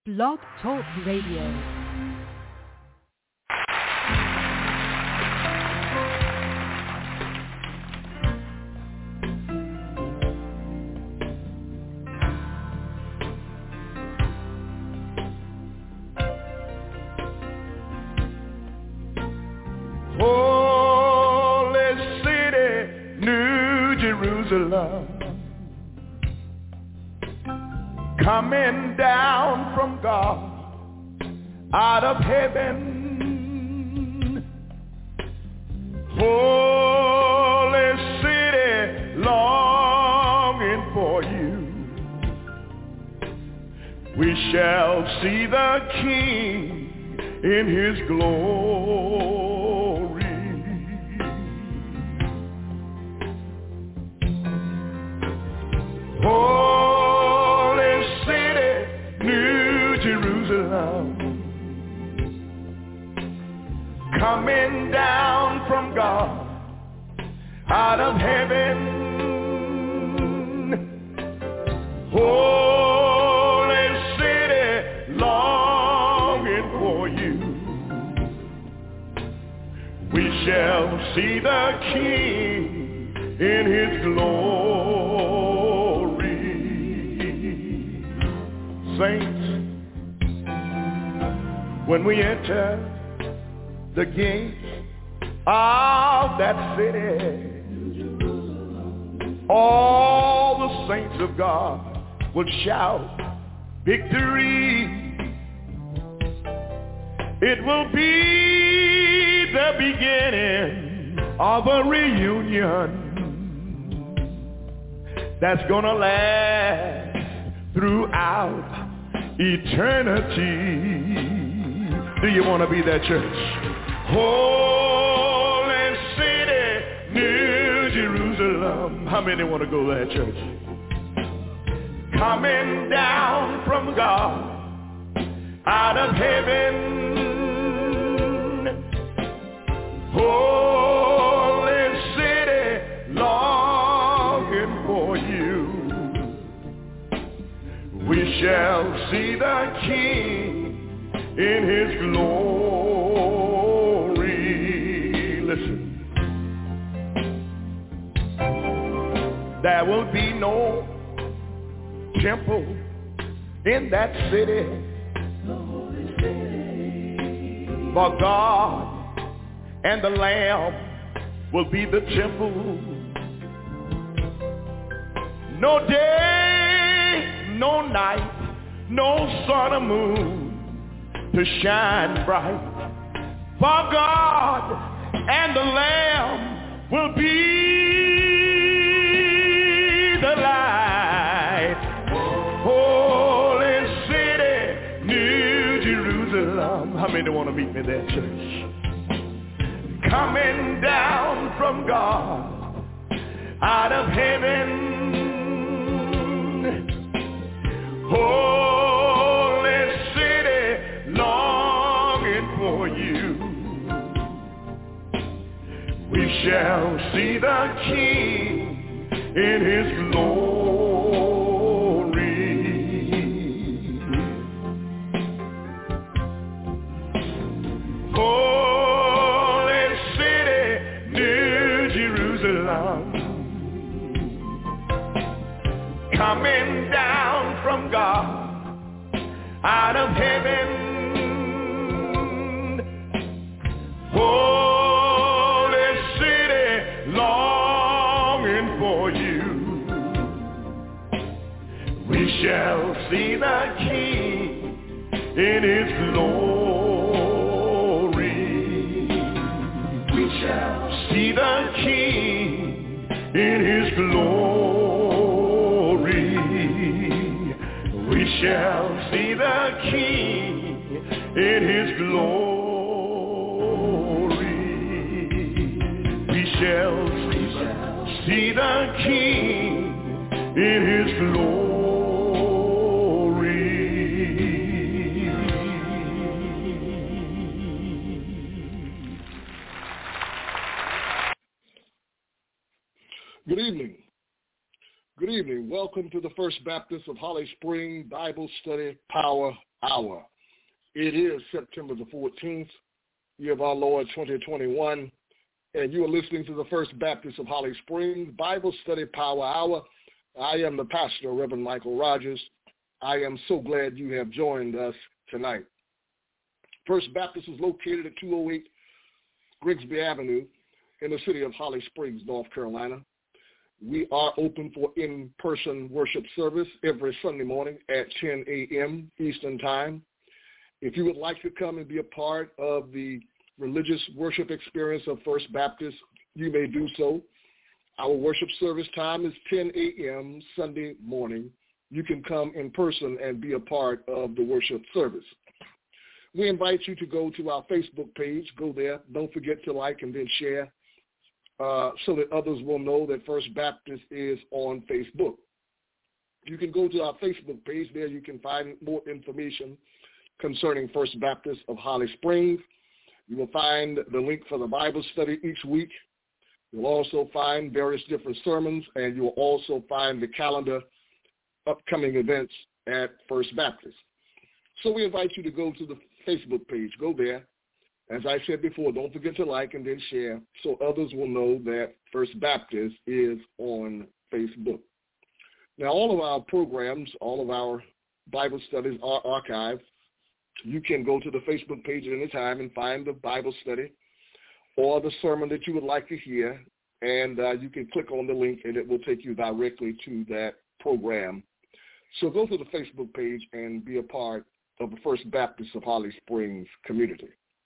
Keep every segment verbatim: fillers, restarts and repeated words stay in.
Blog Talk Radio. Coming down from God out of heaven, holy city longing for you. We shall see the King in his glory. Holy city, New Jerusalem, coming down from God out of heaven. Holy city, longing for you. We shall see the King in his glory. Saints, when we enter the gates of that city, all the saints of God will shout victory. It will be the beginning of a reunion that's gonna last throughout eternity. Do you want to be that church? Holy city, New Jerusalem. How many want to go there, church? Coming down from God out of heaven. Holy city, longing for you. We shall see the King in his glory. Listen. There will be no temple in that city. For God and the Lamb will be the temple. No day, no night, no sun or moon to shine bright. For God and the Lamb will be the light. Holy city, New Jerusalem. How many want to meet me there, church? Coming down from God out of heaven. Holy city, longing for you. We shall see the King in his glory. Holy city, New Jerusalem, coming down from God out of heaven. Holy city, longing for you. We shall see the King in his glory. We shall see the King in his glory. We shall see the King in his glory. We shall see the King in his glory. Good evening. Good Good evening. Welcome to the First Baptist of Holly Spring Bible Study Power Hour. It is September the fourteenth, year of our Lord twenty twenty-one, and you are listening to the First Baptist of Holly Springs Bible Study Power Hour. I am the pastor, Reverend Michael Rogers. I am so glad you have joined us tonight. First Baptist is located at two oh eight Grigsby Avenue in the city of Holly Springs, North Carolina. We are open for in-person worship service every Sunday morning at ten a.m. Eastern Time. If you would like to come and be a part of the religious worship experience of First Baptist, you may do so. Our worship service time is ten a.m. Sunday morning. You can come in person and be a part of the worship service. We invite you to go to our Facebook page. Go there. Don't forget to like and then share uh, so that others will know that First Baptist is on Facebook. You can go to our Facebook page. There you can find more information concerning First Baptist of Holly Springs. You will find the link for the Bible study each week. You'll also find various different sermons, and you'll also find the calendar upcoming events at First Baptist. So we invite you to go to the Facebook page. Go there. As I said before, don't forget to like and then share so others will know that First Baptist is on Facebook. Now, all of our programs, all of our Bible studies are archived. You can go to the Facebook page at any time and find the Bible study or the sermon that you would like to hear, and uh, you can click on the link and it will take you directly to that program. So go to the Facebook page and be a part of the First Baptist of Holly Springs community.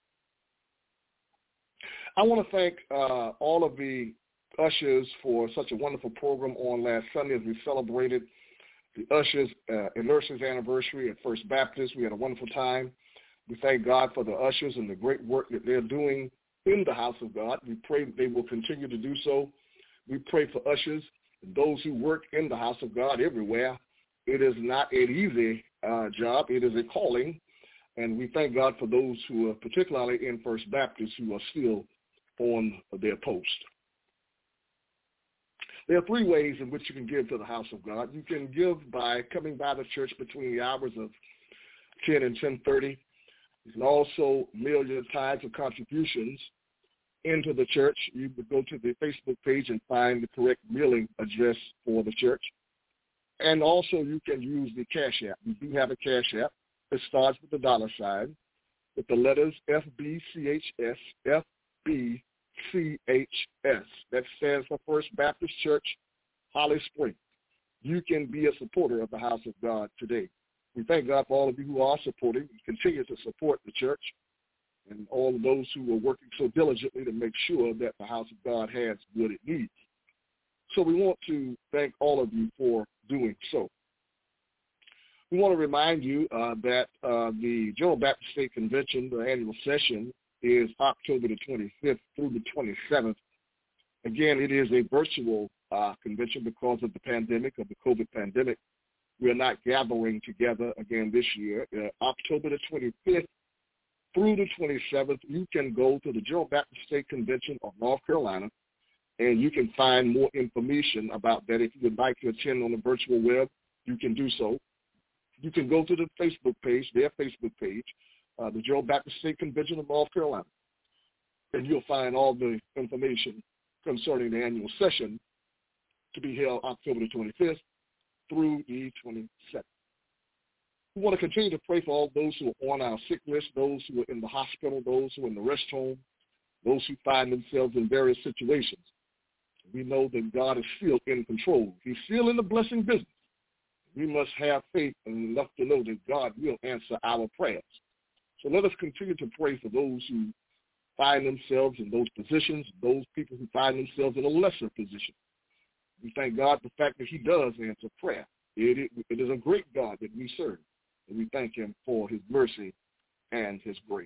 I want to thank uh, all of the ushers for such a wonderful program on last Sunday as we celebrated the ushers uh, and nurses anniversary at First Baptist. We had a wonderful time. We thank God for the ushers and the great work that they're doing in the house of God. We pray that they will continue to do so. We pray for ushers and those who work in the house of God everywhere. It is not an easy uh, job. It is a calling, and we thank God for those who are particularly in First Baptist who are still on their post. There are three ways in which you can give to the house of God. You can give by coming by the church between the hours of ten and ten thirty. You can also mail your tithes or contributions into the church. You would go to the Facebook page and find the correct mailing address for the church. And also you can use the Cash App. We do have a Cash App. It starts with the dollar sign with the letters F B C H S, F B C H S. That stands for First Baptist Church, Holly Springs. You can be a supporter of the house of God today. We thank God for all of you who are supporting. Continue to support the church and all of those who are working so diligently to make sure that the house of God has what it needs. So we want to thank all of you for doing so. We want to remind you uh, that uh, the General Baptist State Convention, the annual session, is October the twenty-fifth through the twenty-seventh. Again, it is a virtual uh, convention because of the pandemic, of the COVID pandemic. We are not gathering together again this year. Uh, October the twenty-fifth through the twenty-seventh, you can go to the General Baptist State Convention of North Carolina, and you can find more information about that. If you would like to attend on the virtual web, you can do so. You can go to the Facebook page, their Facebook page, uh, the General Baptist State Convention of North Carolina, and you'll find all the information concerning the annual session to be held October the twenty-fifth through the twenty-seventh. We want to continue to pray for all those who are on our sick list, those who are in the hospital, those who are in the rest home, those who find themselves in various situations. We know that God is still in control. He's still in the blessing business. We must have faith enough to know that God will answer our prayers. So let us continue to pray for those who find themselves in those positions, those people who find themselves in a lesser position. We thank God for the fact that he does answer prayer. It, it, it is a great God that we serve, and we thank him for his mercy and his grace.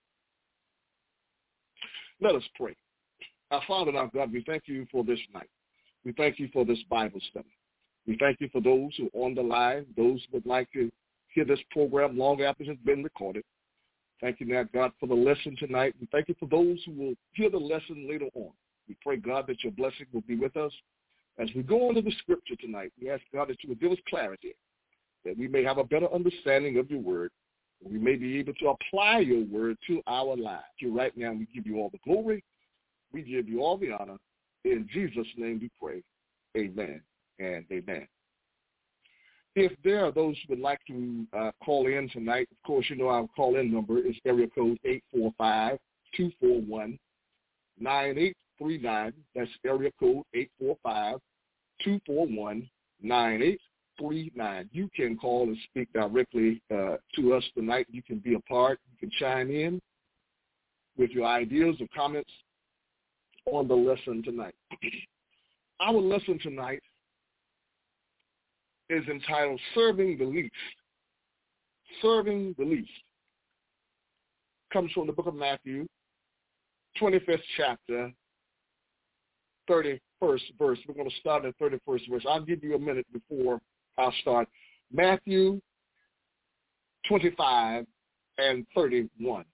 Let us pray. Our Father and our God, we thank you for this night. We thank you for this Bible study. We thank you for those who are on the line, those who would like to hear this program long after it has been recorded. Thank you now, God, for the lesson tonight. We thank you for those who will hear the lesson later on. We pray, God, that your blessing will be with us. As we go into the scripture tonight, we ask God that you would give us clarity, that we may have a better understanding of your word, and we may be able to apply your word to our lives. So right now, we give you all the glory. We give you all the honor. In Jesus' name we pray. Amen and amen. If there are those who would like to uh, call in tonight, of course, you know our call-in number is area code eight four five, two four one, nine eight three nine. That's area code eight four five, two four one, nine eight three nine. You can call and speak directly uh, to us tonight. You can be a part. You can chime in with your ideas or comments on the lesson tonight. Our lesson tonight is entitled Serving the Least. Serving the Least. Comes from the book of Matthew, twenty-fifth chapter, thirty-first verse. We're going to start at thirty-first verse. I'll give you a minute before I'll start. Matthew twenty-five and thirty-one.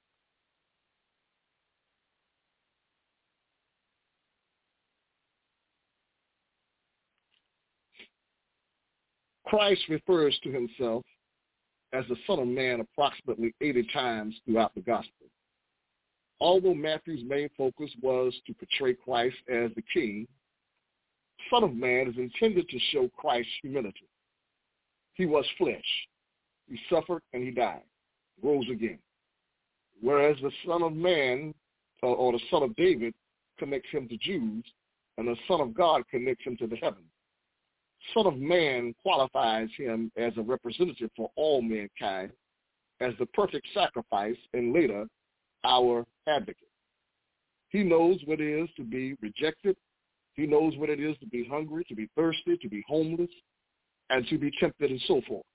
Christ refers to himself as the Son of Man approximately eighty times throughout the gospel. Although Matthew's main focus was to portray Christ as the King, Son of Man is intended to show Christ's humility. He was flesh. He suffered and he died, rose again. Whereas the Son of Man, or, or the Son of David, connects him to Jews, and the Son of God connects him to the heavens. Son of Man qualifies him as a representative for all mankind, as the perfect sacrifice, and later, our advocate. He knows what it is to be rejected. He knows what it is to be hungry, to be thirsty, to be homeless, and to be tempted, and so forth.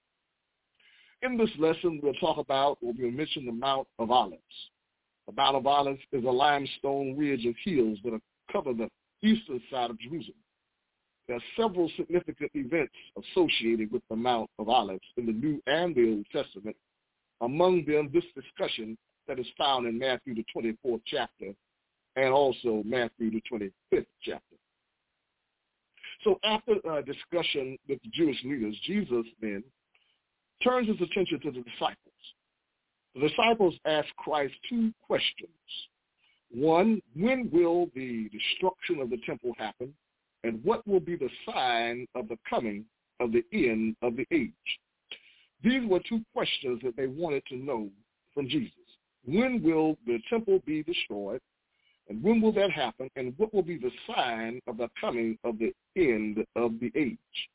In this lesson, we'll talk about, or we'll mention the Mount of Olives. The Mount of Olives is a limestone ridge of hills that cover the eastern side of Jerusalem. There are several significant events associated with the Mount of Olives in the New and the Old Testament, among them this discussion that is found in Matthew the twenty-fourth chapter and also Matthew the twenty-fifth chapter. So after a discussion with the Jewish leaders, Jesus then turns his attention to the disciples. The disciples ask Christ two questions. One, when will the destruction of the temple happen? And what will be the sign of the coming of the end of the age? These were two questions that they wanted to know from Jesus. When will the temple be destroyed? And when will that happen? And what will be the sign of the coming of the end of the age?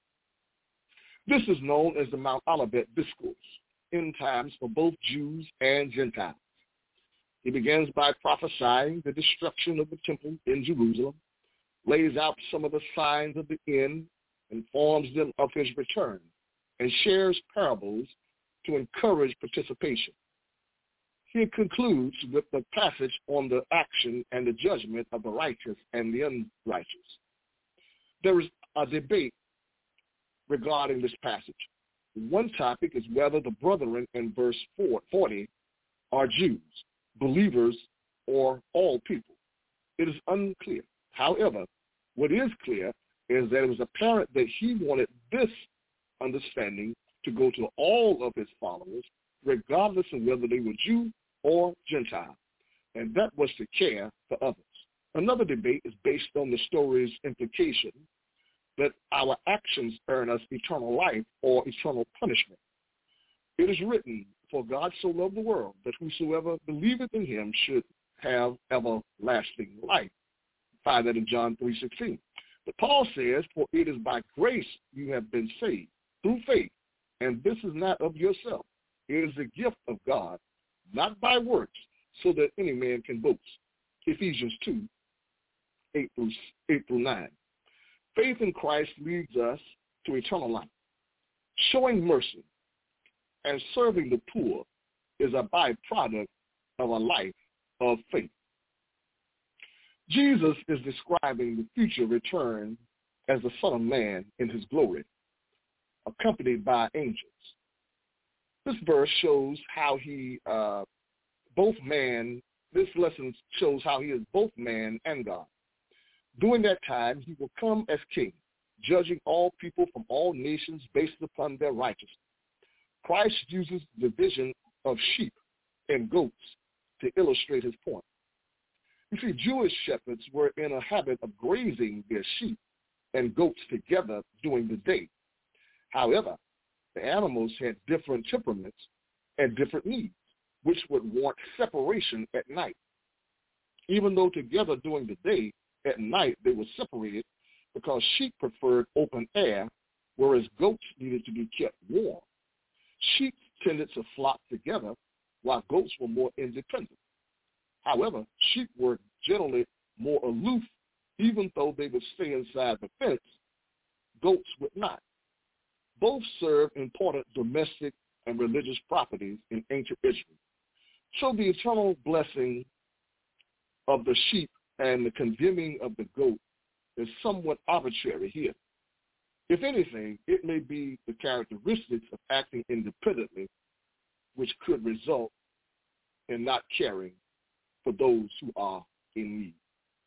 This is known as the Mount Olivet Discourse, end times for both Jews and Gentiles. He begins by prophesying the destruction of the temple in Jerusalem, lays out some of the signs of the end, informs them of his return, and shares parables to encourage participation. He concludes with the passage on the action and the judgment of the righteous and the unrighteous. There is a debate regarding this passage. One topic is whether the brethren in verse forty are Jews, believers, or all people. It is unclear. However, what is clear is that it was apparent that he wanted this understanding to go to all of his followers, regardless of whether they were Jew or Gentile, and that was to care for others. Another debate is based on the story's implication that our actions earn us eternal life or eternal punishment. It is written, for God so loved the world that whosoever believeth in him should have everlasting life. Find that in John three sixteen. But Paul says, for it is by grace you have been saved, through faith, and this is not of yourself. It is the gift of God, not by works, so that any man can boast. Ephesians two, eight through nine. Faith in Christ leads us to eternal life. Showing mercy and serving the poor is a byproduct of a life of faith. Jesus is describing the future return as the Son of Man in his glory, accompanied by angels. This verse shows how he, uh, both man, this lesson shows how he is both man and God. During that time, he will come as king, judging all people from all nations based upon their righteousness. Christ uses the division of sheep and goats to illustrate his point. You see, Jewish shepherds were in a habit of grazing their sheep and goats together during the day. However, the animals had different temperaments and different needs, which would want separation at night. Even though together during the day, at night they were separated because sheep preferred open air, whereas goats needed to be kept warm. Sheep tended to flock together, while goats were more independent. However, sheep were generally more aloof, even though they would stay inside the fence. Goats would not. Both serve important domestic and religious properties in ancient Israel. So the eternal blessing of the sheep and the condemning of the goat is somewhat arbitrary here. If anything, it may be the characteristics of acting independently, which could result in not caring for those who are in need.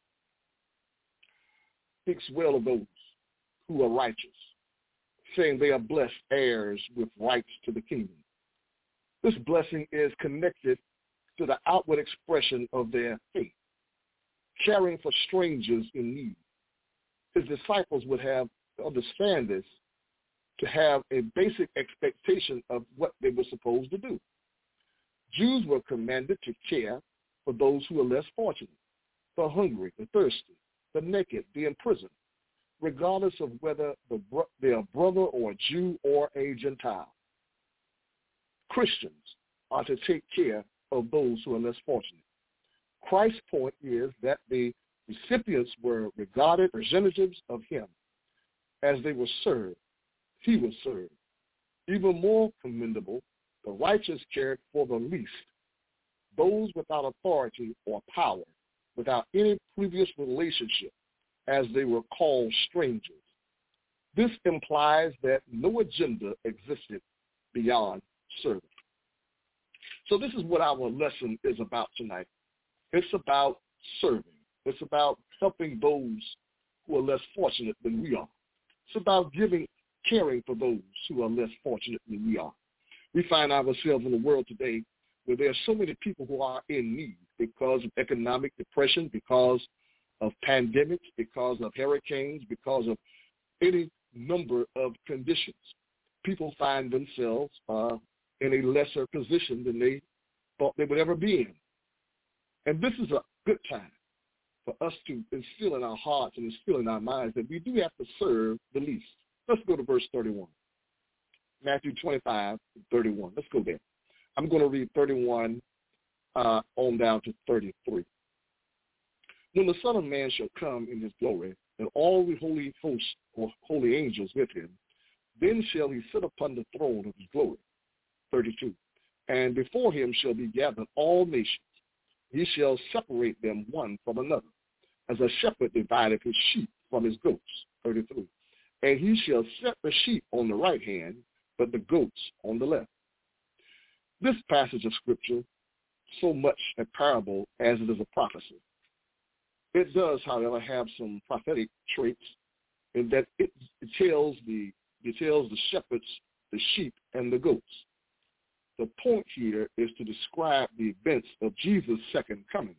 Speaks well of those who are righteous, saying they are blessed heirs with rights to the kingdom. This blessing is connected to the outward expression of their faith, caring for strangers in need. His disciples would have to understand this to have a basic expectation of what they were supposed to do. Jews were commanded to care for those who are less fortunate, the hungry, the thirsty, the naked, the imprisoned, regardless of whether the bro- they're a brother or a Jew or a Gentile. Christians are to take care of those who are less fortunate. Christ's point is that the recipients were regarded representatives of him. As they were served, he was served. Even more commendable, the righteous cared for the least, those without authority or power, without any previous relationship, as they were called strangers. This implies that no agenda existed beyond serving. So this is what our lesson is about tonight. It's about serving. It's about helping those who are less fortunate than we are. It's about giving, caring for those who are less fortunate than we are. We find ourselves in a world today where there are so many people who are in need because of economic depression, because of pandemics, because of hurricanes, because of any number of conditions. People find themselves uh, in a lesser position than they thought they would ever be in. And this is a good time for us to instill in our hearts and instill in our minds that we do have to serve the least. Let's go to verse thirty-one. Matthew twenty-five, thirty-one. Let's go there. I'm going to read thirty-one uh, on down to thirty-three. When the Son of Man shall come in his glory, and all the holy hosts or holy angels with him, then shall he sit upon the throne of his glory. thirty-two. And before him shall be gathered all nations. He shall separate them one from another, as a shepherd divideth his sheep from his goats. thirty-three. And he shall set the sheep on the right hand, but the goats on the left. This passage of Scripture, so much a parable as it is a prophecy. It does, however, have some prophetic traits in that it, it tells the it tells the shepherds, the sheep, and the goats. The point here is to describe the events of Jesus' second coming.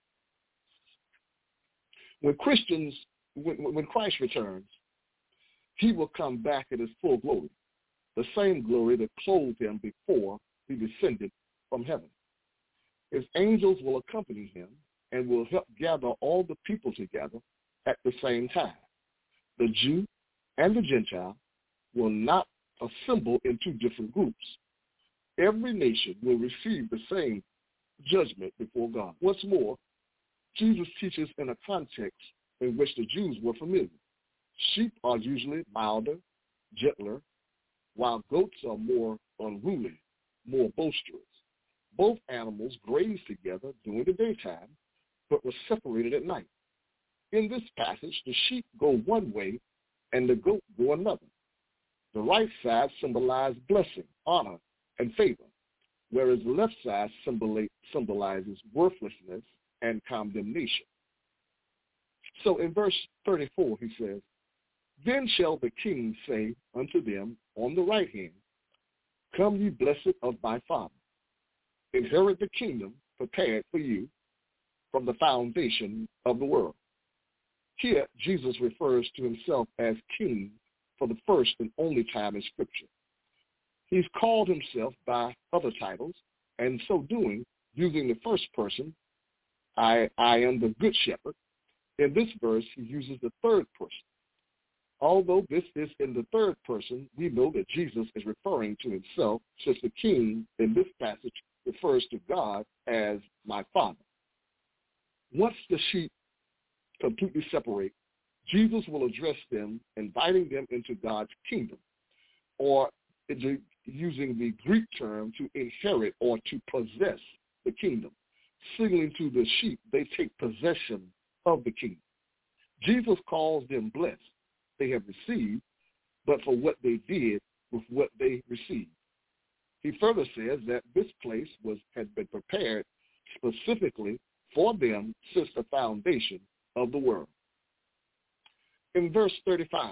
When Christians, when, when Christ returns, he will come back in his full glory, the same glory that clothed him before he descended from heaven. His angels will accompany him and will help gather all the people together at the same time. The Jew and the Gentile will not assemble in two different groups. Every nation will receive the same judgment before God. What's more, Jesus teaches in a context in which the Jews were familiar. Sheep are usually milder, gentler, while goats are more unruly, more boisterous. Both animals graze together during the daytime, but were separated at night. In this passage, the sheep go one way and the goat go another. The right side symbolizes blessing, honor, and favor, whereas the left side symbolizes worthlessness and condemnation. So in verse thirty-four, he says, then shall the king say unto them on the right hand, come ye blessed of my Father, inherit the kingdom prepared for you from the foundation of the world. Here, Jesus refers to himself as king for the first and only time in Scripture. He's called himself by other titles, and so doing, using the first person, I, I am the good shepherd. In this verse, he uses the third person. Although this is in the third person, we know that Jesus is referring to himself, since the king in this passage refers to God as my Father. Once the sheep completely separate, Jesus will address them, inviting them into God's kingdom, or using the Greek term to inherit or to possess the kingdom, signaling to the sheep they take possession of the kingdom. Jesus calls them blessed. They have received, but for what they did with what they received. He further says that this place was had been prepared specifically for them since the foundation of the world. In verse thirty-five,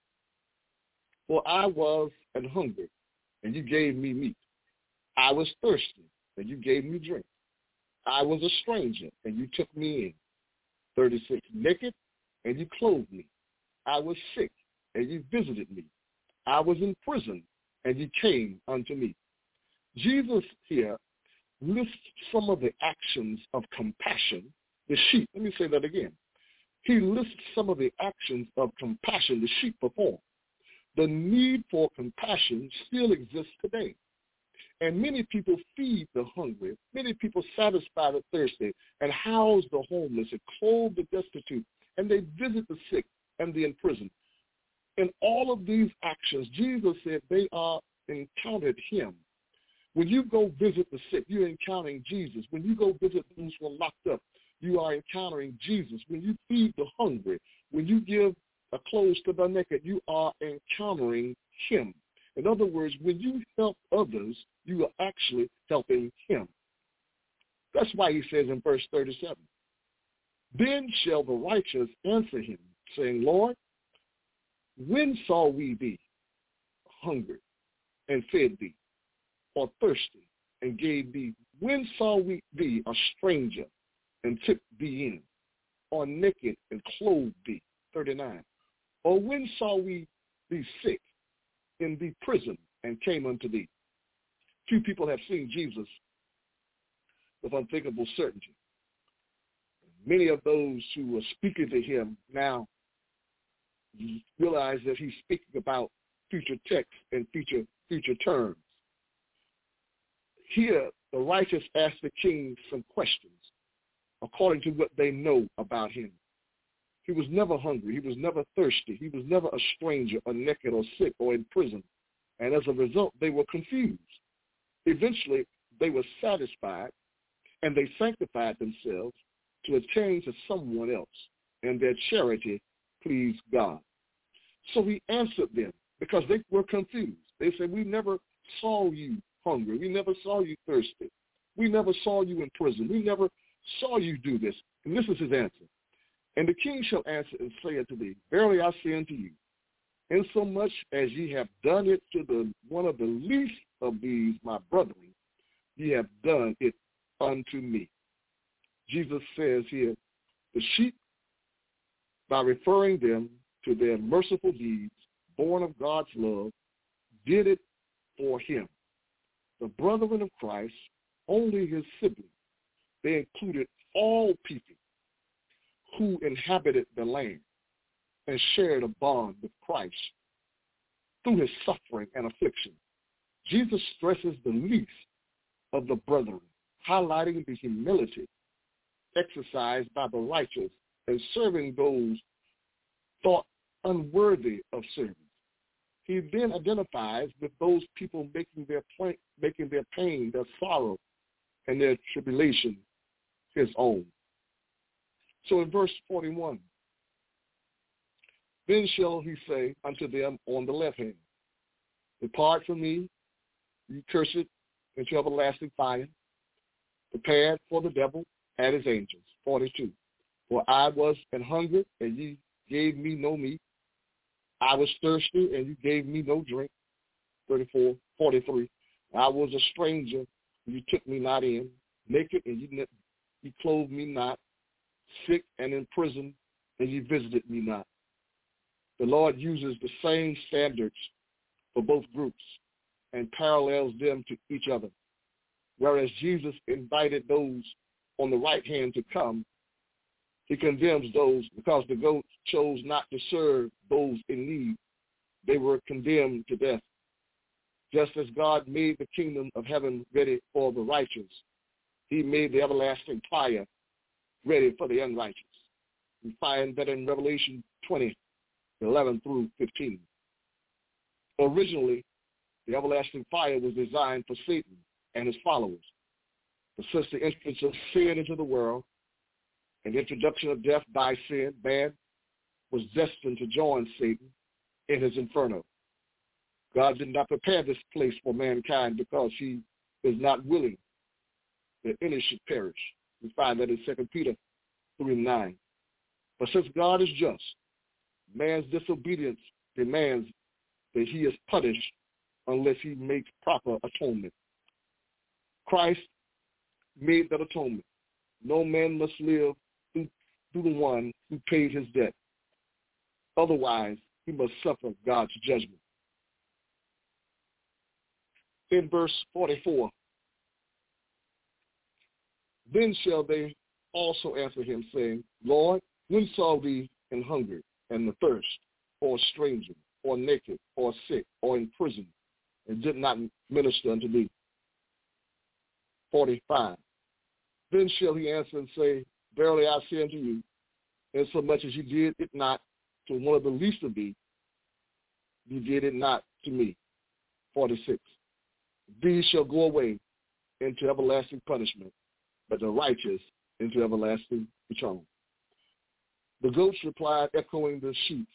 for I was an hungry, and you gave me meat. I was thirsty, and you gave me drink. I was a stranger, and you took me in. thirty-six, naked, and you clothed me. I was sick, and you visited me. I was in prison, and you came unto me. Jesus here lists some of the actions of compassion the sheep, let me say that again. He lists some of the actions of compassion the sheep perform. The need for compassion still exists today. And many people feed the hungry. Many people satisfy the thirsty and house the homeless and clothe the destitute. And they visit the sick and the imprisoned. In all of these actions, Jesus said they are encountered him. When you go visit the sick, you're encountering Jesus. When you go visit those who are locked up, you are encountering Jesus. When you feed the hungry, when you give a clothes to the naked, you are encountering him. In other words, when you help others, you are actually helping him. That's why he says in verse thirty-seven, then shall the righteous answer him, saying, Lord, when saw we thee hungry and fed thee, or thirsty and gave thee? When saw we thee a stranger and took thee in, or naked and clothed thee? thirty-nine. Or when saw we thee sick in the prison and came unto thee? Few people have seen Jesus with unthinkable certainty. Many of those who are speaking to him now realize that he's speaking about future text and future future terms. Here, the righteous ask the king some questions according to what they know about him. He was never hungry. He was never thirsty. He was never a stranger or naked or sick or in prison. And as a result, they were confused. Eventually, they were satisfied, and they sanctified themselves to attain to someone else, and their charity pleased God. So he answered them because they were confused. They said, we never saw you hungry. We never saw you thirsty. We never saw you in prison. We never saw you do this. And this is his answer. And the king shall answer and say unto thee, verily I say unto you, insomuch as ye have done it to the one of the least of these my brethren, ye have done it unto me. Jesus says here, the sheep, by referring them to their merciful deeds, born of God's love, did it for him. The brethren of Christ, only his siblings, they included all people who inhabited the land and shared a bond with Christ through his suffering and affliction. Jesus stresses the least of the brethren, highlighting the humility exercised by the righteous and serving those thought unworthy of service. He then identifies with those people making their pl- making their pain, their sorrow, and their tribulation his own. So in verse forty-one, then shall he say unto them on the left hand, depart from me, you cursed, into everlasting fire, prepared for the devil and his angels. forty-two. For I was an hungered, and ye gave me no meat. I was thirsty, and you gave me no drink. thirty-four, forty-three. I was a stranger, and you took me not in. Naked, and you, you clothed me not. Sick and in prison, and you visited me not. The Lord uses the same standards for both groups and parallels them to each other. Whereas Jesus invited those on the right hand to come, he condemns those because the goats chose not to serve those in need. They were condemned to death. Just as God made the kingdom of heaven ready for the righteous, he made the everlasting fire ready for the unrighteous. We find that in Revelation twenty, eleven through fifteen. Originally, the everlasting fire was designed for Satan and his followers. But since the entrance of sin into the world and the introduction of death by sin, man was destined to join Satan in his inferno. God did not prepare this place for mankind because he is not willing that any should perish. We find that in Second Peter three nine. But since God is just, man's disobedience demands that he is punished unless he makes proper atonement. Christ made that atonement. No man must live through, through the one who paid his debt. Otherwise, he must suffer God's judgment. In verse forty-four, then shall they also answer him, saying, Lord, when saw we in hunger and the thirst, or a stranger, or naked, or sick, or in prison, and did not minister unto thee? forty-five. Then shall he answer and say, Verily I say unto you, insomuch as you did it not to one of the least of these, you did it not to me. forty-six. These shall go away into everlasting punishment, but the righteous into everlasting eternal. The goats replied, echoing the sheep,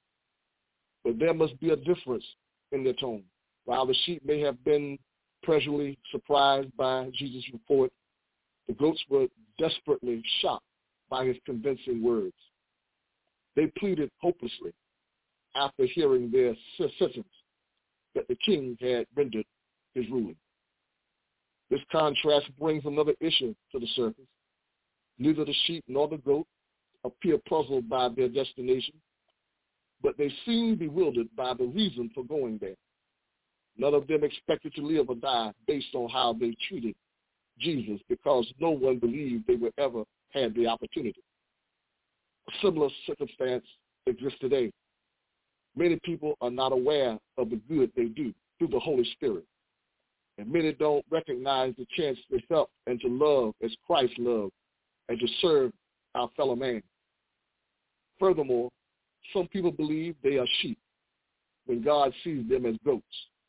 but there must be a difference in their tone. While the sheep may have been pleasurably surprised by Jesus' report, the goats were desperately shocked by his convincing words. They pleaded hopelessly after hearing their sentence that the king had rendered his ruling. This contrast brings another issue to the surface. Neither the sheep nor the goat appear puzzled by their destination, but they seem bewildered by the reason for going there. None of them expected to live or die based on how they treated Jesus, because no one believed they would ever have the opportunity. A similar circumstance exists today. Many people are not aware of the good they do through the Holy Spirit, and many don't recognize the chance to help and to love as Christ loved and to serve our fellow man. Furthermore, some people believe they are sheep when God sees them as goats.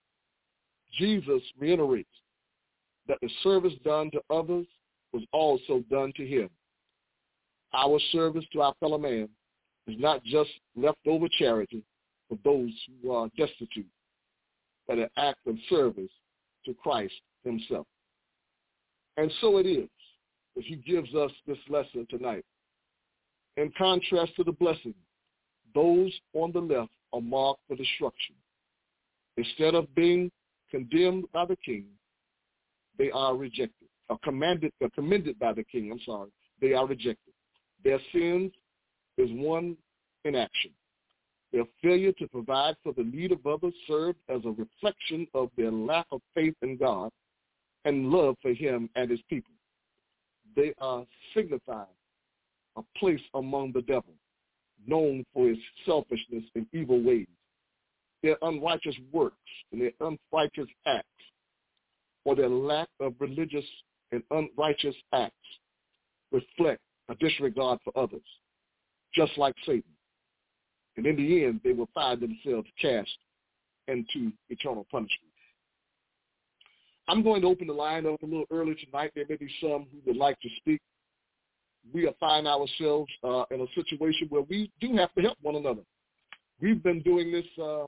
Jesus reiterates that the service done to others was also done to him. Our service to our fellow man is not just leftover charity for those who are destitute, but an act of service to Christ himself. And so it is that he gives us this lesson tonight. In contrast to the blessing, those on the left are marked for destruction. Instead of being condemned by the king, they are rejected, or commanded, or commended by the king, I'm sorry, they are rejected. Their sins is one inaction. Their failure to provide for the need of others served as a reflection of their lack of faith in God and love for him and his people. They are signifying a place among the devil, known for his selfishness and evil ways. Their unrighteous works and their unrighteous acts, or their lack of religious and unrighteous acts, reflect a disregard for others, just like Satan. And in the end, they will find themselves cast into eternal punishment. I'm going to open the line up a little early tonight. There may be some who would like to speak. We find ourselves uh, in a situation where we do have to help one another. We've been doing this uh,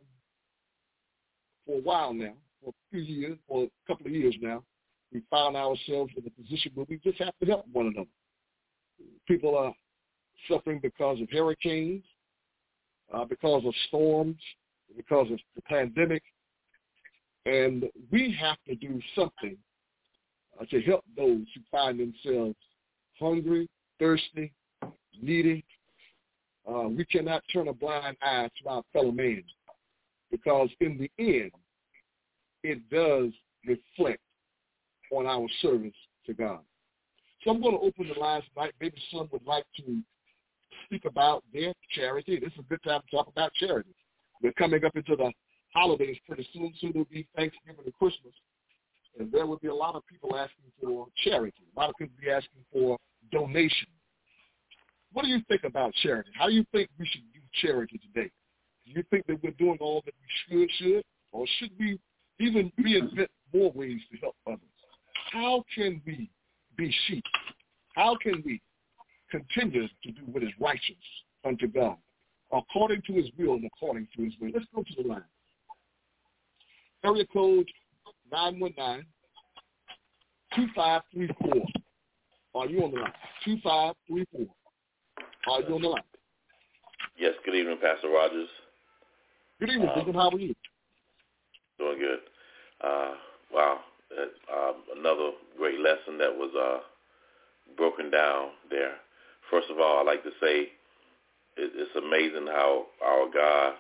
for a while now, for a few years, for a couple of years now. We found ourselves in a position where we just have to help one another. People are suffering because of hurricanes, uh, because of storms, because of the pandemic. And we have to do something uh, to help those who find themselves hungry, thirsty, needy. Uh, we cannot turn a blind eye to our fellow man, because in the end, it does reflect on our service to God. So I'm going to open the lines tonight. Maybe some would like to speak about their charity. This is a good time to talk about charity. We're coming up into the holidays pretty soon. Soon will be Thanksgiving and Christmas. And there will be a lot of people asking for charity. A lot of people will be asking for donation. What do you think about charity? How do you think we should do charity today? Do you think that we're doing all that we should, should? Or should we even reinvent more ways to help others? How can we be sheep? How can we continue to do what is righteous unto God, according to his will and according to his way? Let's go to the line. Area code nine one nine, two five three four. Are you on the line? two five three four. Are you on the line? Yes, good evening, Pastor Rogers. Good evening, um, Deacon. How are you? Doing good. Uh, wow. Uh, uh, another great lesson that was uh, broken down there. First of all, I'd like to say it, it's amazing how our God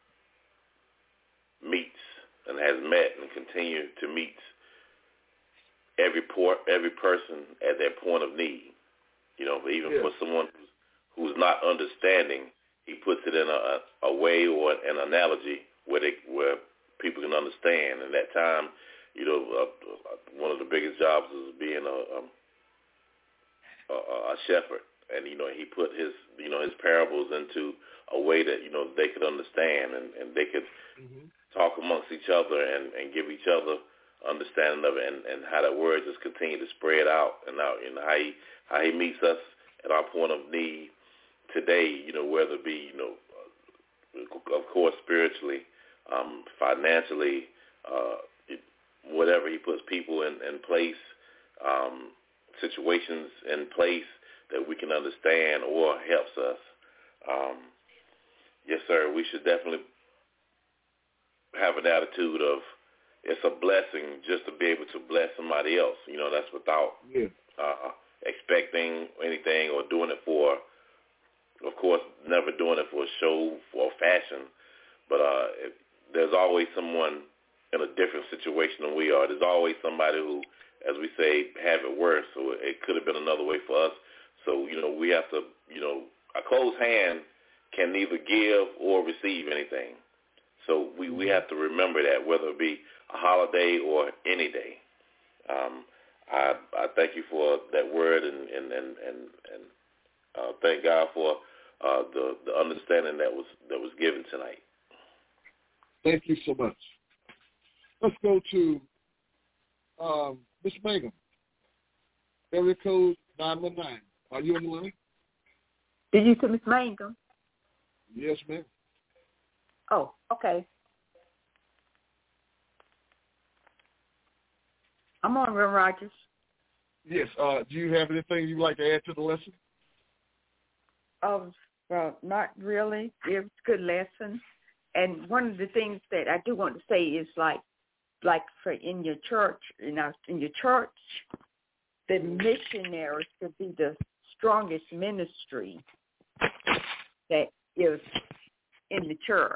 meets and has met and continue to meet every port, every person at their point of need. You know, even yeah. for someone who's, who's not understanding, he puts it in a, a way or an analogy where they, where people can understand. And that time, you know, uh, one of the biggest jobs is being a, a, a shepherd. And, you know, he put his, you know, his parables into a way that, you know, they could understand and, and they could mm-hmm. talk amongst each other and, and give each other understanding of it, and, and how that word just continue to spread out and out, and how he, how he meets us at our point of need today, you know, whether it be, you know, of course, spiritually, um, financially, uh, whatever he puts people in, in place, um, situations in place that we can understand or helps us. Um, yes, sir, we should definitely have an attitude of it's a blessing just to be able to bless somebody else. You know, that's without yeah. uh, expecting anything or doing it for, of course, never doing it for a show or fashion. But uh, it, there's always someone in a different situation than we are. There's always somebody who, as we say, have it worse. So it could have been another way for us. So, you know, we have to, you know, a closed hand can neither give or receive anything. So we, we have to remember that, whether it be a holiday or any day. Um, I, I thank you for that word, and and and and, and uh, thank God for uh, the the understanding that was that was given tonight. Thank you so much. Let's go to um, Miz Mangum. Area code nine one nine. Are you on the line? Did you say Miz Mangum? Yes, ma'am. Oh, okay. I'm on, Reverend Rogers. Yes. Uh, do you have anything you'd like to add to the lesson? Oh, well, not really. It was a good lesson. And one of the things that I do want to say is like, like for in your church, in our, in your church, the missionary should be the strongest ministry that is in the church.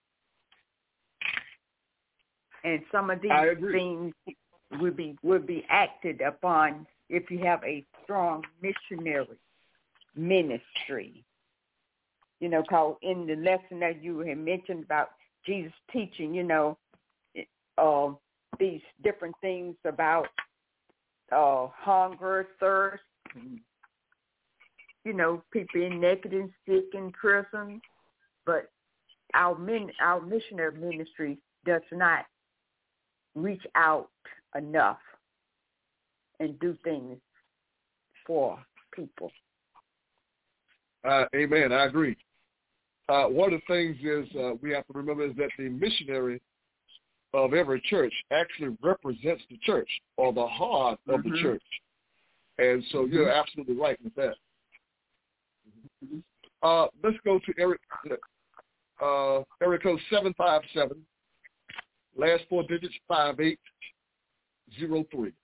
And some of these things will be will be acted upon if you have a strong missionary ministry. You know, cause in the lesson that you had mentioned about Jesus teaching, you know, uh, these different things about uh, hunger, thirst, and, you know, people being naked and sick in prison. But our min, our missionary ministry does not reach out enough and do things for people. Uh, amen. I agree. Uh, one of the things is uh, we have to remember is that the missionary of every church actually represents the church, or the heart of mm-hmm. the church. And so mm-hmm. you're absolutely right with that. Uh, let's go to Eric, uh, area code seven five seven, last four digits, five eight zero three.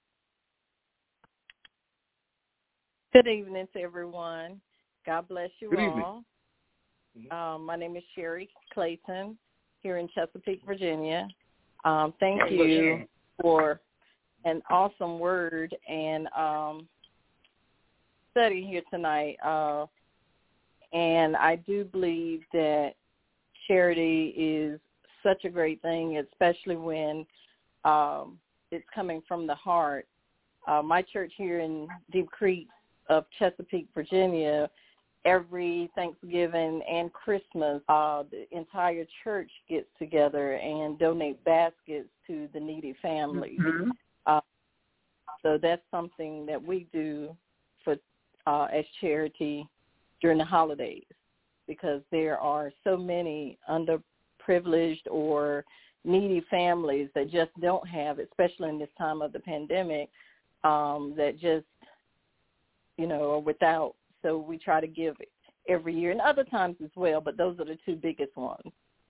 Good evening to everyone. God bless you Good all. Mm-hmm. Um, my name is Sherry Clayton here in Chesapeake, Virginia. Um, thank God you bless you for an awesome word and um, study here tonight. Uh, and I do believe that charity is such a great thing, especially when um, it's coming from the heart. Uh, my church here in Deep Creek of Chesapeake, Virginia, every Thanksgiving and Christmas, uh, the entire church gets together and donate baskets to the needy families. Mm-hmm. Uh, so that's something that we do for uh, as charity during the holidays, because there are so many underprivileged or needy families that just don't have, especially in this time of the pandemic, um, that just, you know, are without. So we try to give every year, and other times as well, but those are the two biggest ones.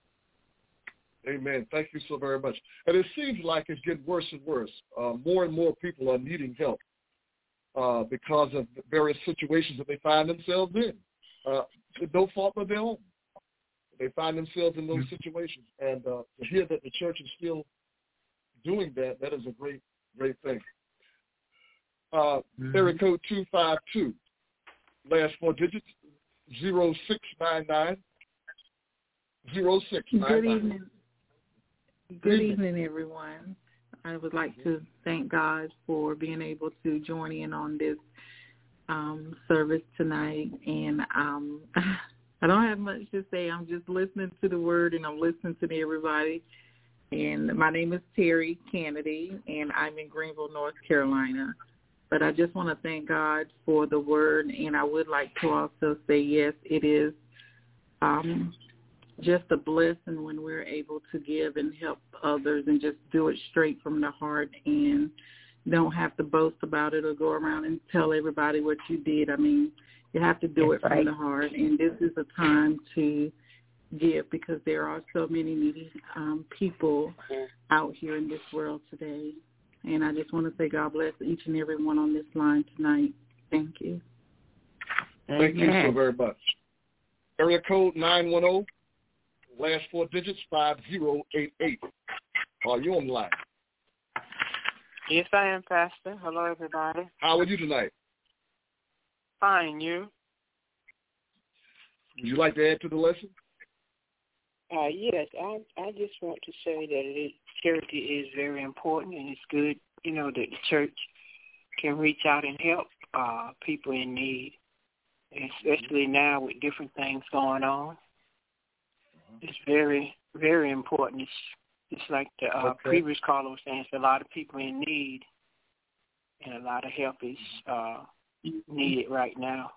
Amen. Thank you so very much. And it seems like it's getting worse and worse. Uh, more and more people are needing help uh, because of the various situations that they find themselves in. Uh, no fault of their own. They find themselves in those situations. And uh, to hear that the church is still doing that, that is a great, great thing. Uh, mm-hmm. Area code two five two. Last four digits, zero six nine nine. zero six nine nine. Good evening. Good evening, everyone. I would like to thank God for being able to join in on this um, service tonight. And um, I don't have much to say. I'm just listening to the word, and I'm listening to everybody. And my name is Terry Kennedy, and I'm in Greenville, North Carolina. But I just want to thank God for the word, and I would like to also say, yes, it is um, just a blessing when we're able to give and help others and just do it straight from the heart and don't have to boast about it or go around and tell everybody what you did. I mean, you have to do That's it right. from the heart, and this is a time to give because there are so many needy um, people out here in this world today. And I just want to say God bless each and every one on this line tonight. Thank you. Thank you so very much. Area code nine one zero, last four digits, five zero eight eight. Are you on the line? Yes, I am, Pastor. Hello, everybody. How are you tonight? Fine, you? Would you like to add to the lesson? Uh, yes, I I just want to say that it, charity is very important, and it's good, you know, that the church can reach out and help uh, people in need, especially now with different things going on. It's very, very important. It's, it's like the uh, okay. previous caller was saying, it's a lot of people in need, and a lot of help is uh, needed right now.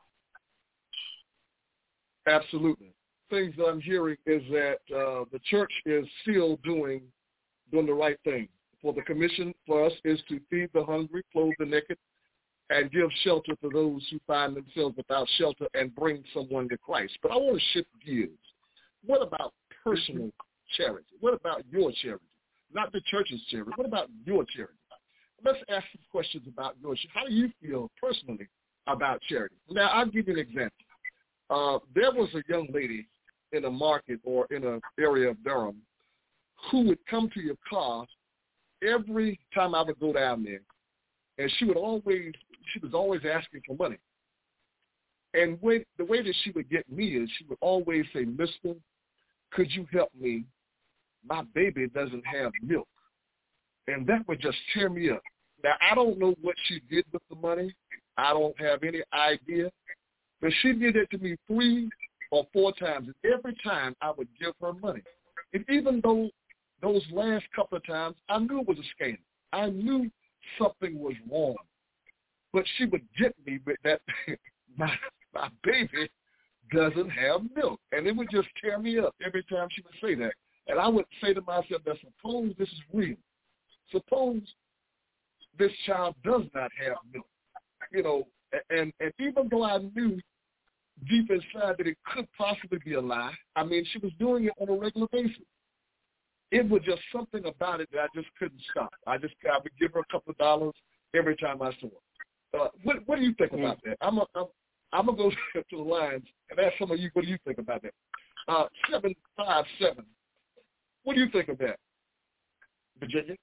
Absolutely. Things that I'm hearing is that uh, the church is still doing doing the right thing. For the commission for us is to feed the hungry, clothe the naked, and give shelter to those who find themselves without shelter and bring someone to Christ. But I want to shift gears. What about personal charity? What about your charity? Not the church's charity. What about your charity? Let's ask some questions about your charity. How do you feel personally about charity? Now, I'll give you an example. Uh, there was a young lady in a market or in an area of Durham who would come to your car every time I would go down there, and she would always, she was always asking for money. And way, the way that she would get me is she would always say, "Mister, could you help me? My baby doesn't have milk." And that would just tear me up. Now, I don't know what she did with the money. I don't have any idea. But she did it to me three or four times, and every time I would give her money. And even though those last couple of times, I knew it was a scam. I knew something was wrong. But she would get me with that, my, my baby doesn't have milk. And it would just tear me up every time she would say that. And I would say to myself, that suppose this is real. Suppose this child does not have milk. You know, and, and even though I knew deep inside that it could possibly be a lie. I mean, she was doing it on a regular basis. It was just something about it that I just couldn't stop. I just I would give her a couple of dollars every time I saw her. Uh, what, what do you think about that? I'm a, I'm, I'm gonna go to the lines and ask some of you. What do you think about that? Uh, seven five seven. What do you think of that, Virginia?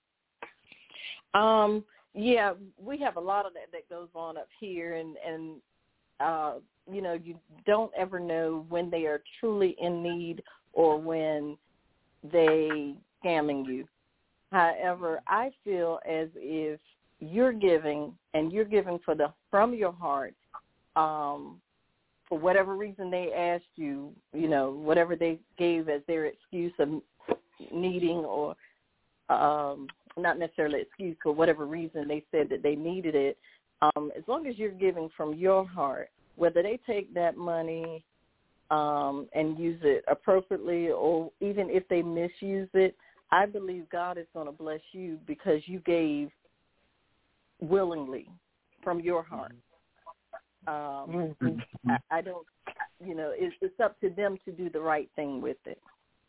Um. Yeah, we have a lot of that that goes on up here, and and uh, you know, you don't ever know when they are truly in need or when they scamming you. However, I feel as if you're giving and you're giving for the from your heart, um, for whatever reason they asked you, you know, whatever they gave as their excuse of needing or um, not necessarily excuse, for whatever reason they said that they needed it. Um, as long as you're giving from your heart, whether they take that money Um, and use it appropriately, or even if they misuse it, I believe God is going to bless you because you gave willingly from your heart. Um, I, I don't, you know, it's, it's up to them to do the right thing with it.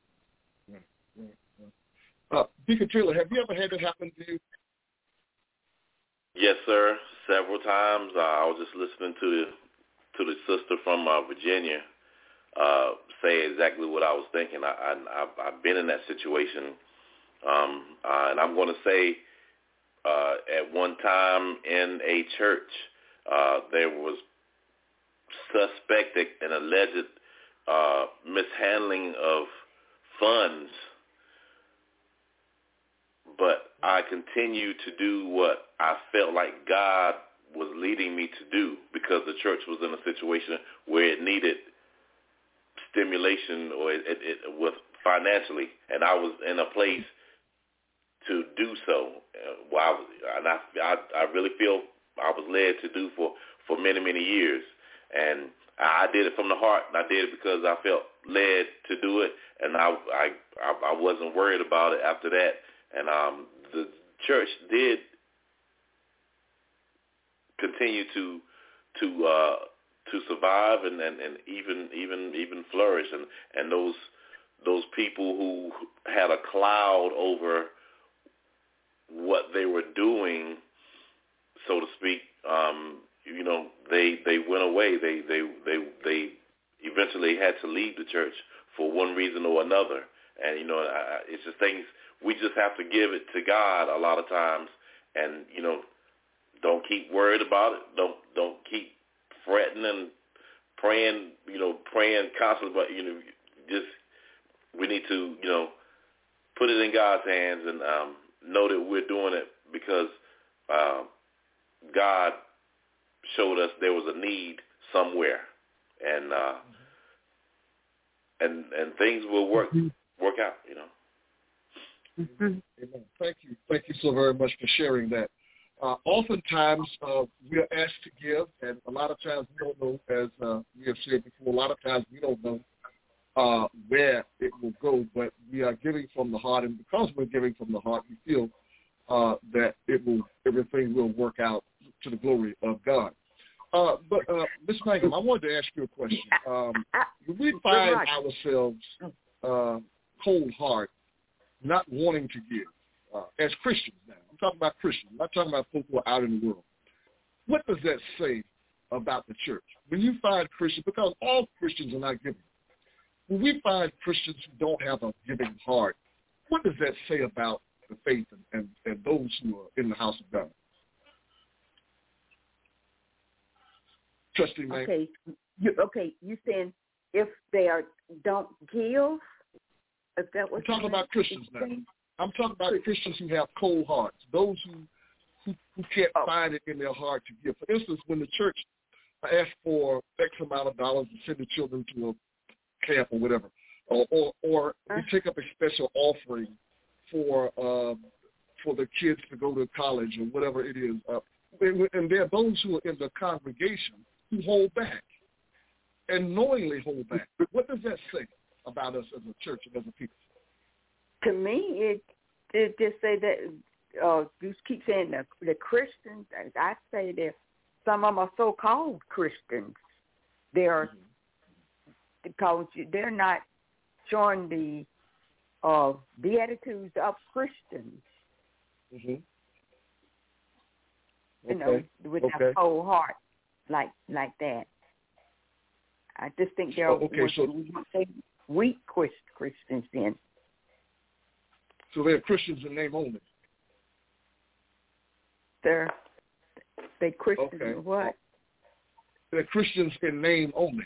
Uh, Deacon Taylor, have you ever had it happen to you? Yes, sir. Several times. Uh, I was just listening to the to the sister from uh, Virginia. Uh, say exactly what I was thinking. I, I, I've, I've been in that situation, um, uh, and I'm going to say uh, at one time in a church, uh, there was suspected and alleged uh, mishandling of funds, but I continued to do what I felt like God was leading me to do because the church was in a situation where it needed stimulation or it, it, it with financially, and I was in a place to do so. Uh, well, I was, and I, I, I really feel I was led to do for, for many, many years, and I did it from the heart, and I did it because I felt led to do it, and I, I, I wasn't worried about it after that, and um, the church did continue to to. Uh, to survive and, and, and even even even flourish, and, and those those people who had a cloud over what they were doing, so to speak, um, you know, they they went away. They they they they eventually had to leave the church for one reason or another. And you know, I, it's just things we just have to give it to God a lot of times, and you know, don't keep worried about it. Don't don't keep fretting and praying, you know, praying constantly, but, you know, just we need to, you know, put it in God's hands and um, know that we're doing it because uh, God showed us there was a need somewhere, and uh, and and things will work work out, you know. Mm-hmm. Amen. Thank you. Thank you so very much for sharing that. Uh, oftentimes, uh, we are asked to give, and a lot of times we don't know, as uh, we have said before, a lot of times we don't know uh, where it will go, but we are giving from the heart, and because we're giving from the heart, we feel uh, that it will, everything will work out to the glory of God. Uh, but, uh, Miz Mangum, I wanted to ask you a question. Um, when we find ourselves uh, cold heart, not wanting to give, uh, as Christians now, I'm talking about Christians, I'm not talking about folk who are out in the world. What does that say about the church? When you find Christians, because all Christians are not giving, when we find Christians who don't have a giving heart, what does that say about the faith and, and, and those who are in the house of God? Trustee May. Okay, you, okay, you saying if they are don't give? If that was I'm talking about Christians now. I'm talking about Christians who have cold hearts, those who who, who can't oh. find it in their heart to give. For instance, when the church asks for X amount of dollars to send the children to a camp or whatever, or or, or uh. we take up a special offering for uh, for the kids to go to college or whatever it is, uh, and, and there are those who are in the congregation who hold back and knowingly hold back. But what does that say about us as a church and as a people? To me, it it just say that uh, you keep saying the, the Christians. I say that some of them are so-called Christians, They're because they're not showing the uh, Beatitudes of Christians. Mm-hmm. You okay. know, with okay. their whole heart, like like that. I just think they're oh, okay, so, weak Christians then. So they're Christians in name only. They're they Christians okay. in what? They're Christians in name only.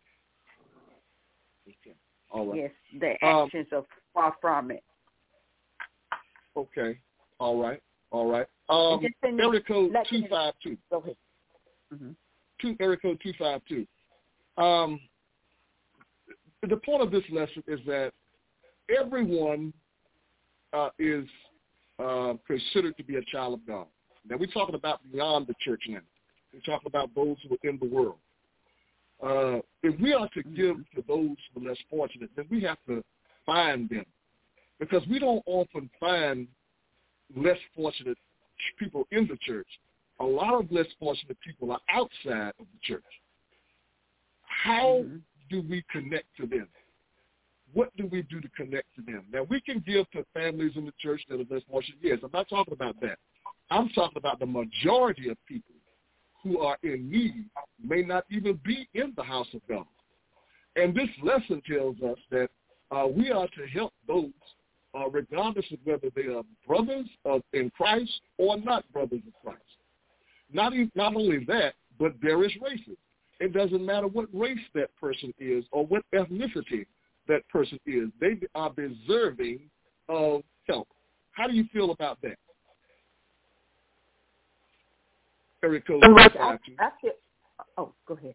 Okay. All right. Yes, their um, actions are far from it. Okay. All right. All right. Um, area code two five two. Go ahead. Mm-hmm. Two, area code two five two. Um, the point of this lesson is that everyone uh, is uh, considered to be a child of God. Now, we're talking about beyond the church now. We're talking about those who are in the world. Uh, if we are to give to those who are less fortunate, then we have to find them. Because we don't often find less fortunate people in the church. A lot of less fortunate people are outside of the church. How mm-hmm. do we connect to them? What do we do to connect to them? Now, we can give to families in the church that are less fortunate. Yes, I'm not talking about that. I'm talking about the majority of people who are in need may not even be in the house of God. And this lesson tells us that uh, we are to help those uh, regardless of whether they are brothers of, in Christ or not brothers of Christ. Not, even, not only that, but there is races. It doesn't matter what race that person is or what ethnicity that person is. They are deserving of help. How do you feel about that? Area code I, I feel, oh, go ahead.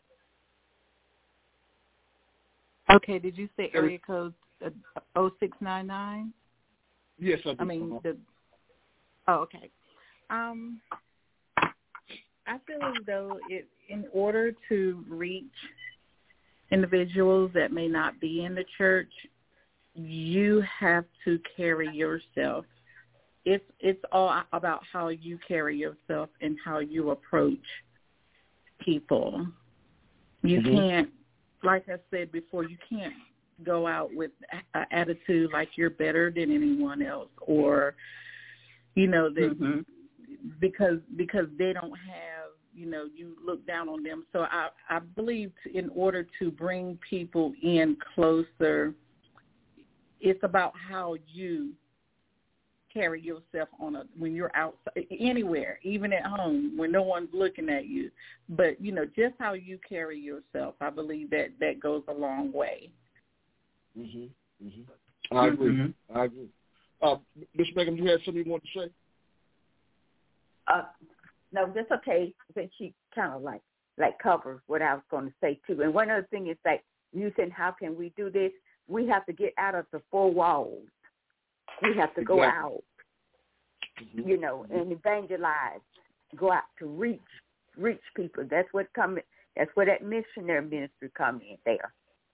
Okay, did you say area code uh, oh six nine nine? Yes, I do. I mean, the, oh, okay. Um, I feel as though it, in order to reach individuals that may not be in the church, you have to carry yourself. It's it's all about how you carry yourself and how you approach people. You mm-hmm. can't, like I said before, you can't go out with an attitude like you're better than anyone else, or you know that mm-hmm. because because they don't have, you know, you look down on them. So I I believe in order to bring people in closer, it's about how you carry yourself on a when you're outside, anywhere, even at home when no one's looking at you. But you know, just how you carry yourself, I believe that that goes a long way. Mhm. Mhm. I agree. Mm-hmm. I agree. Uh, Miz Megan, you had something you want to say? Uh, no, that's okay. I think she kind of like like covers what I was going to say too. And one other thing is like you said, how can we do this? We have to get out of the four walls. We have to go exactly. out, mm-hmm. you know, and evangelize. Go out to reach, reach people. That's what come. That's where that missionary ministry come in there.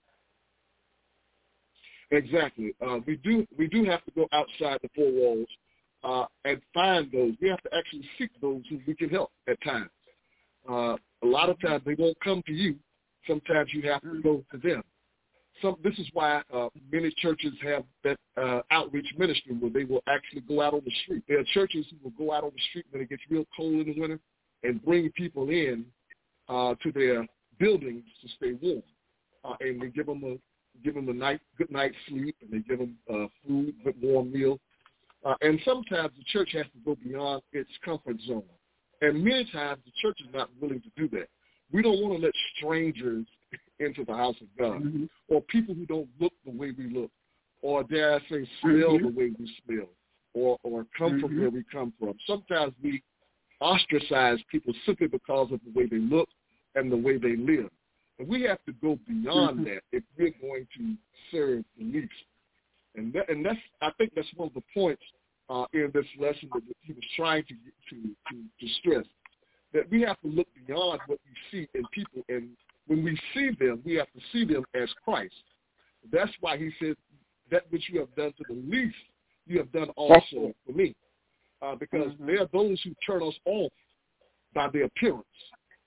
Exactly. Uh, we do. We do have to go outside the four walls uh, and find those. We have to actually seek those who we can help at times. Uh, a lot of times they won't come to you. Sometimes you have to mm-hmm. go to them. Some, this is why uh, many churches have that uh, outreach ministry where they will actually go out on the street. There are churches who will go out on the street when it gets real cold in the winter and bring people in uh, to their buildings to stay warm, uh, and they give them a give them a night good night's sleep, and they give them uh, food, good warm meal. Uh, and sometimes the church has to go beyond its comfort zone, and many times the church is not willing to do that. We don't want to let strangers into the house of God, mm-hmm. or people who don't look the way we look, or dare I say smell mm-hmm. the way we smell, or, or come mm-hmm. from where we come from. Sometimes we ostracize people simply because of the way they look and the way they live. And we have to go beyond mm-hmm. that if we're going to serve the least. And that, and that's I think that's one of the points uh, in this lesson that he was trying to, to to to stress, that we have to look beyond what we see in people, and when we see them, we have to see them as Christ. That's why he said, that which you have done to the least, you have done also for me. Uh, because mm-hmm. there are those who turn us off by their appearance,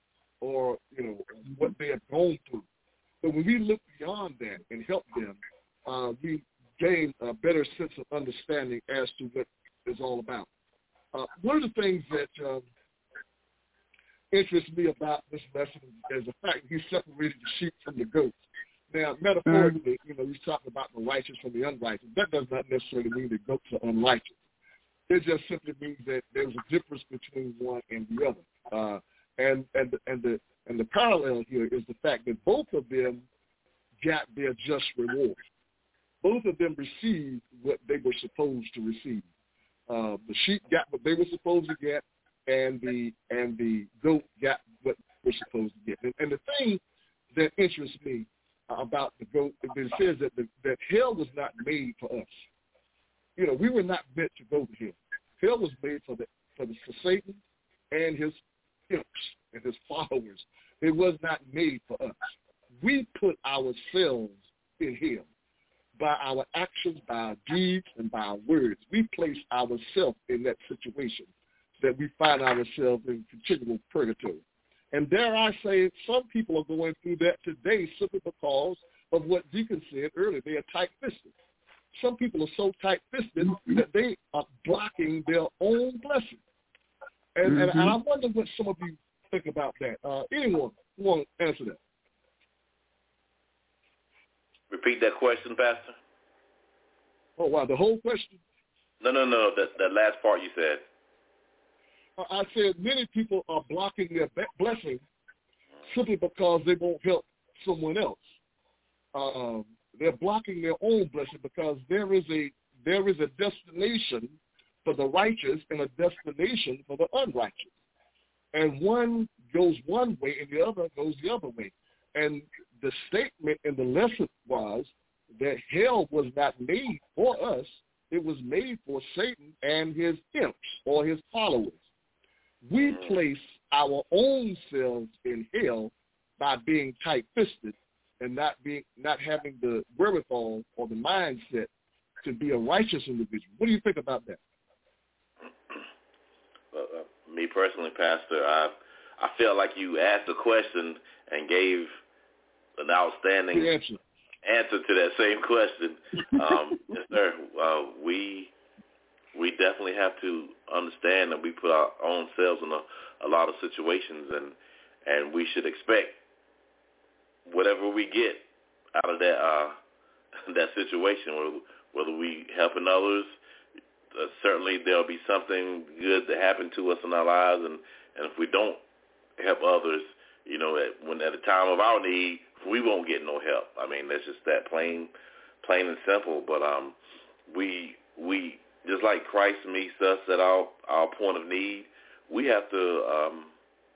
or, you know, what they have gone through. But when we look beyond that and help them, uh, we gain a better sense of understanding as to what it's all about. Uh, one of the things that um, interests me about this lesson is the fact that he separated the sheep from the goats. Now, metaphorically, you know, he's talking about the righteous from the unrighteous. That does not necessarily mean that goats are unrighteous. It just simply means that there's a difference between one and the other. Uh, and and the, and the and the parallel here is the fact that both of them got their just reward. Both of them received what they were supposed to receive. Uh, the sheep got what they were supposed to get, and the and the goat got what they were supposed to get. And, and the thing that interests me about the goat, it says that the, that hell was not made for us. You know, we were not meant to go to hell. Hell was made for the for, the, for Satan and his imps and his followers. It was not made for us. We put ourselves in hell by our actions, by our deeds, and by our words. We place ourselves in that situation that we find ourselves in continual purgatory. And dare I say, some people are going through that today simply because of what Deacon said earlier. They are tight-fisted. Some people are so tight-fisted that they are blocking their own blessing. And, mm-hmm. and, and I wonder what some of you think about that. Uh, anyone want to answer that? Repeat that question, Pastor. Oh, wow, the whole question? No, no, no, that, that last part you said. I said many people are blocking their blessing simply because they won't help someone else. Um, they're blocking their own blessing because there is a there is a destination for the righteous and a destination for the unrighteous. And one goes one way and the other goes the other way. And the statement in the lesson was that hell was not made for us. It was made for Satan and his imps or his followers. We place our own selves in hell by being tight-fisted and not being, not having the wherewithal or the mindset to be a righteous individual. What do you think about that? Well, uh, me personally, Pastor, I I feel like you asked a question and gave an outstanding answer. answer to that same question. Um, yes, sir. Uh, we. We definitely have to understand that we put our own selves in a, a lot of situations, and and we should expect whatever we get out of that uh, that situation, whether, whether we helping others, uh, certainly there'll be something good that happen to us in our lives, and, and if we don't help others, you know, at, when at the time of our need, we won't get no help. I mean, that's just that plain, plain and simple. But um, we we. Just like Christ meets us at our, our point of need, we have to um,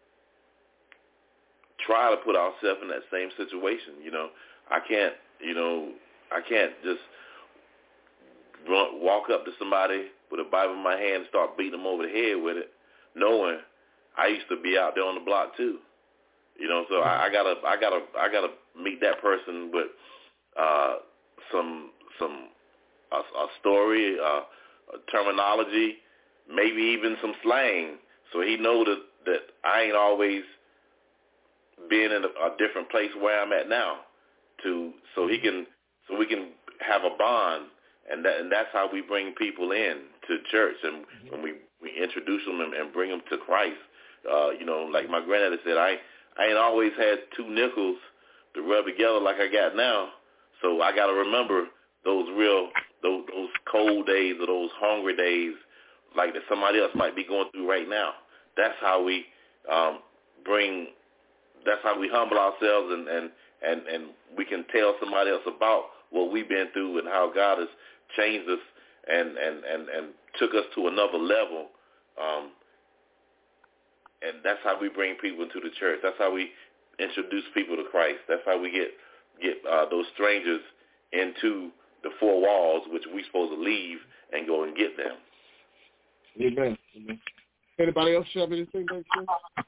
try to put ourselves in that same situation. You know, I can't, you know, I can't just run, walk up to somebody with a Bible in my hand and start beating them over the head with it, knowing I used to be out there on the block too. You know, so I, I gotta, I gotta, I gotta meet that person with uh, some, some, a, a story. Uh, terminology, maybe even some slang, so he know that, that I ain't always been in a, a different place where I'm at now, to so he can so we can have a bond, and that and that's how we bring people in to church, and mm-hmm. when we, we introduce them and, and bring them to Christ. Uh, you know, like my granddaddy said, I I ain't always had two nickels to rub together like I got now, so I got to remember those real. Those, those cold days or those hungry days like that somebody else might be going through right now. That's how we um, bring, that's how we humble ourselves and, and, and, and we can tell somebody else about what we've been through and how God has changed us and, and, and, and took us to another level. Um, and that's how we bring people into the church. That's how we introduce people to Christ. That's how we get, get uh, those strangers into the four walls, which we're supposed to leave and go and get them. Amen. Amen. Anybody else have anything like that?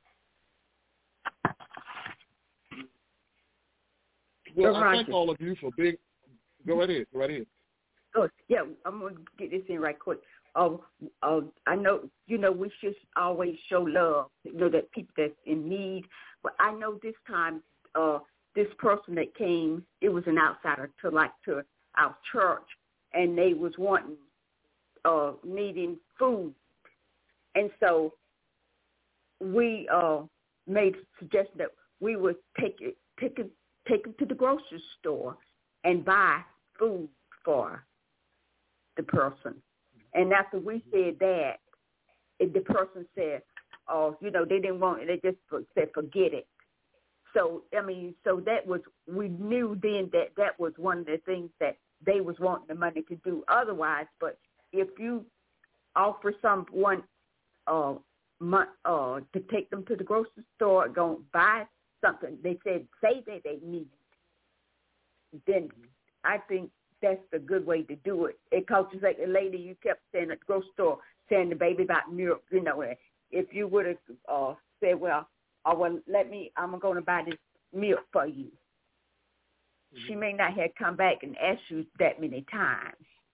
Well, I thank all of you for being. Go right ahead. Go right ahead. Oh, yeah, I'm going to get this in right quick. uh, uh, I know, you know, we should always show love, you know, that people that's in need. But I know this time, uh, this person that came, it was an outsider to like to our church, and they was wanting, uh, needing food. And so we uh, made a suggestion that we would take it, take it, take them to the grocery store and buy food for the person. And after we said that, it, the person said, "Oh, you know, they didn't want it. They just said forget it." So I mean, so that was, we knew then that that was one of the things that they was wanting the money to do otherwise. But if you offer someone uh, uh, to take them to the grocery store, go buy something they said say that they need, then I think that's the good way to do it. It coaches like the lady you kept saying at the grocery store, saying the baby about milk. You know, if you would have uh, said, well, oh, well, let me, I'm going to buy this milk for you. Mm-hmm. She may not have come back and asked you that many times.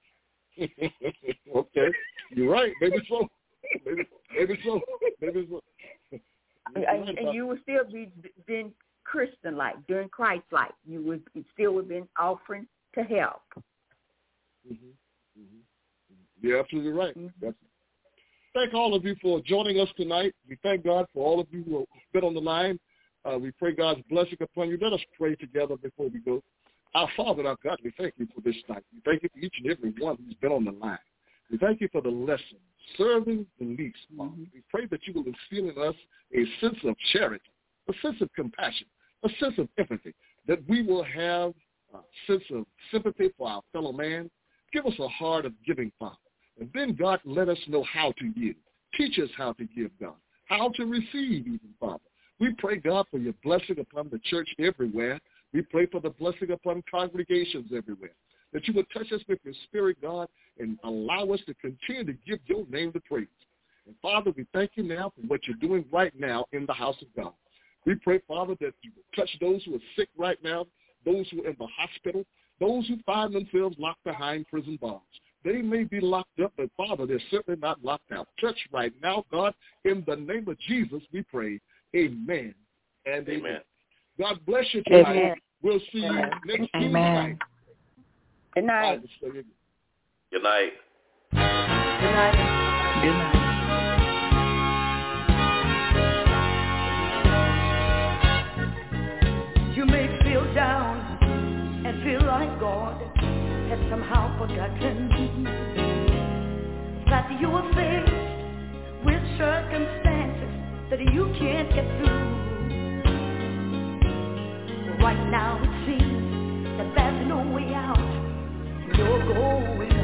Okay, you're right. Maybe so. Maybe, maybe so. Maybe so. And, and you would still be being Christian-like, doing Christ-like. You would still would been offering to help. Mm-hmm. Mm-hmm. You're absolutely right. Mm-hmm. That's, thank all of you for joining us tonight. We thank God for all of you who have been on the line. Uh, we pray God's blessing upon you. Let us pray together before we go. Our Father, our God, we thank you for this night. We thank you for each and every one who's been on the line. We thank you for the lesson, serving the least. Mm-hmm. We pray that you will instill in us a sense of charity, a sense of compassion, a sense of empathy, that we will have a sense of sympathy for our fellow man. Give us a heart of giving, Father. And then, God, let us know how to give. Teach us how to give, God, how to receive even, Father. We pray, God, for your blessing upon the church everywhere. We pray for the blessing upon congregations everywhere, that you would touch us with your spirit, God, and allow us to continue to give your name the praise. And, Father, we thank you now for what you're doing right now in the house of God. We pray, Father, that you will touch those who are sick right now, those who are in the hospital, those who find themselves locked behind prison bars. They may be locked up, but, Father, they're certainly not locked out. Touch right now, God. In the name of Jesus, we pray. Amen and amen. amen. God bless you tonight. Amen. We'll see you amen. next Tuesday night. Good night. Good night. Good night. Good night. You may feel down and feel like God has somehow forgotten, that you are faced with circumstances that you can't get through. Right now it seems that there's no way out. You're going